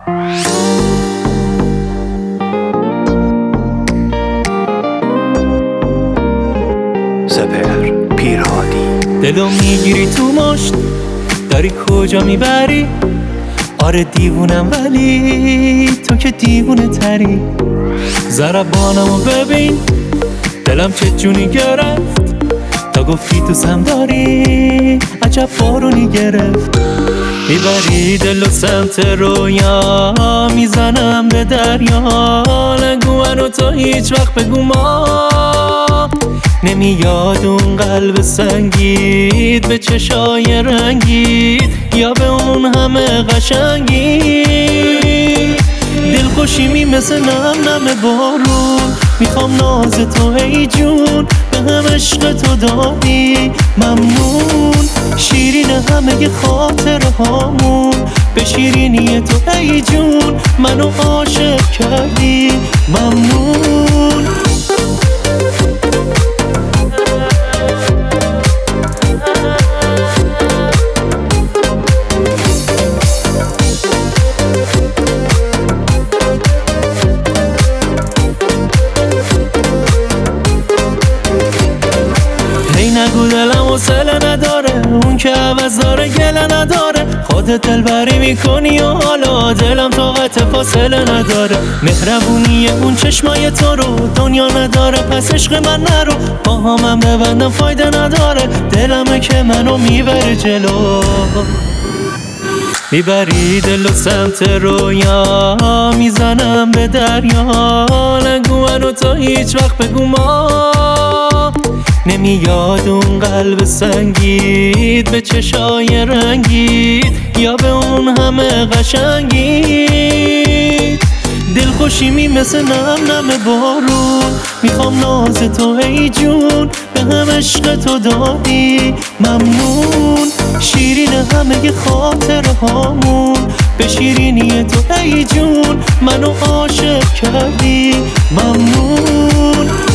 سپهر پیرهادی. دلو میگیری تو مشت، داری کجا میبری؟ آره دیوونم ولی تو که دیوونه تری. ضربانمو ببین دلم چه جونی گرفت، تا گفتی دوستم داری عجب بارونی گرفت. میبری دلو سمت رویا، میزنم به دریا. نگو منو تو هیچ وقت بگو ما، نمیاد اون قلب سنگید به چشای رنگید، یا به اون همه قشنگید. دلخوشیمی مثل نم نم بارون، میخوام ناز تو ای جون، به هم عشق تو دادی ممنون. شیرین همه خاطره هامون، به شیرینی تو ای جون منو عاشق کردی ممنون. نگو دلم حوصله نداره، اون که عوض داره گله نداره. خودت دلبری میکنی و حالا دلم طاقت فاصله نداره. مهربونی اون چشمای تو رو دنیا نداره، پس عشق من نرو. با من ببندم فایده نداره، دلمه که منو میبره جلو. میبری دلو سمت رویا، میزنم به دریا. نگو منو تو هیچ وقت بگو ما، نمیاد اون قلب سنگید به چشای رنگید، یا به اون همه قشنگید. دلخوشیمی مثل نم نم بارون، میخوام ناز تو ای جون، به هم عشق تو دادی ممنون. شیرین همه خاطره هامون، به شیرینی تو ای جون منو عاشق کردی ممنون.